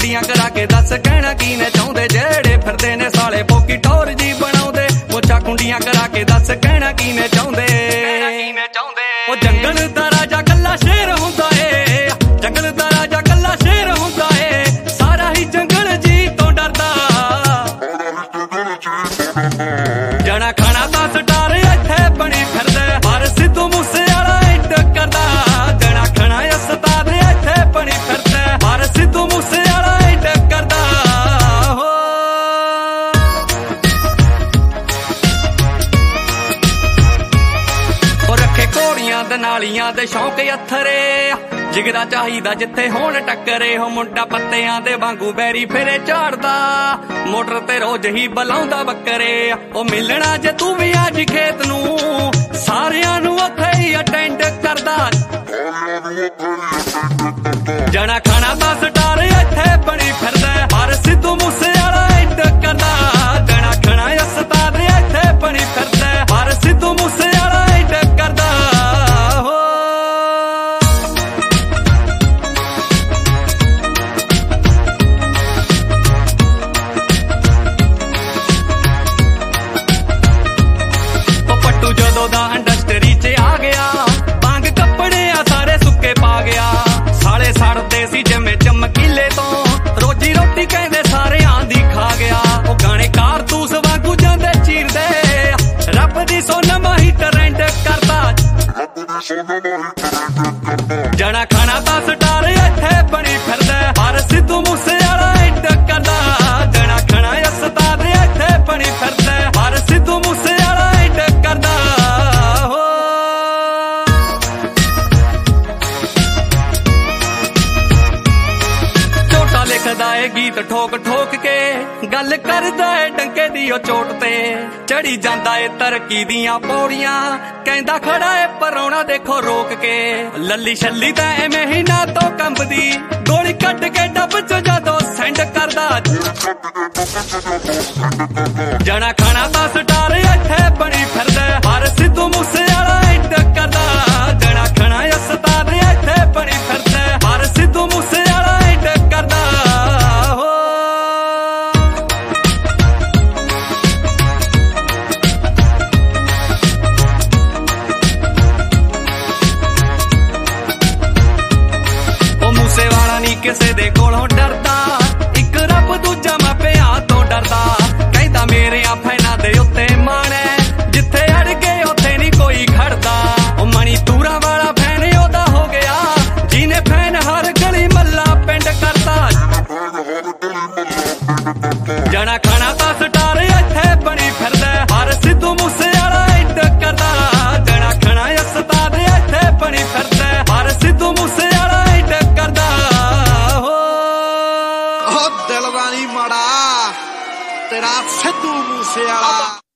कुंडियां करा के दस कहना की ने चाहुंदे जेड़े फिरदे ने साले पोकी टोर जी बनाउंदे मुछा कुंडियां करा के दस कहना की ने चाहुंदे ओ जंगल दा राजा कल्ला शेर हुंदा ए जंगल दा राजा कल्ला शेर हुंदा ए सारा ही जंगल जी तो डरदा जना खाना दा स्टार इत्थे बनी फिरदा पर सिद्धू मूसे वाला इंड करदा जना खाना उस्ताद इत्थे बनी फिरदा पर सिद्धू मूसे वाला इंड करदा हो रखे घोड़ियां दे नालियां दे शौक अथरे जिगरा चाहिदा जिथे होण टक्करे हो मुंडा पत्तियां दे वांगू बैरी फिरे झाड़दा मोटर ते रोज ही बलाउंदा बकरे ओ मिलना जे तू भी आज खेत नू सारियां नू उत्थे ही अटेंड करदा जना खाना दा स्टार इत्थे बनी फिरदा पर सिद्धू मूसे वाला इंड करदा जना खाना उस्ताद इत्थे बनी फिरदा पर सिद्धू मूसे वाला इंड करदा हो पट्टू जदों दा इंडस्ट्री च आ गया भांग कपड़े आ सारे सुक्के पा गया साले सड़दे सी जिवें चमकीले तो रोजी रोटी कहंदे सारे आंदी खा गया ओ गाने कारतूस वांगू जांदे चीरदे रब दी सोनम ही ट्रेंड करदा जना खाना दा स्टार इत्थे बनी फिरदा पर सिद्धू मूसे वाला इंड करदा जना खाना उस्ताद इत्थे बनी फिरदा पर सिद्धू मूसे वाला इंड करदा हो झोटा लिखदा है गीत ठोक ठोक के गल करदा है डंके दी ओ चोट ते चढ़ी जांदा है तरक्की दियां पौड़ियां कहंदा खड़ा है परोना देखो रोक के लल्ली छल्ली तां एवें ही ना तो कंबदी गोली कट के डब च जदों सेंड करदा जना खाना दा स्टार इत्थे बनी फिरदा पर सिद्धू मूसे वाला इंड करदा जना खाना उस्ताद इत्थे बनी फिरदा पर सिद्धू मूसे वाला इंड करदा हो मूसे वाला नी किसे दे कोलों डरदा इक रब दूजा मापियां तो डरदा कहंदा मेरे फैनां दे उत्ते मान है जिथे अड़ गए उत्थे नी कोई खड़दा ओ मणी तूरा वाला फैन ओदा हो गया जिने फैन हर गली मल्ला पिंड करदा जना खाना दा स्टार इत्थे बनी फिरदा पर सिद्धू मूसे वाला इंड करदा जना खाना उस्ताद इत्थे बनी फिरदा पर सिद्धू मूसे वाला इंड करदा हो दिल दा नी माड़ा तेरा सिद्धू मूसे वाला।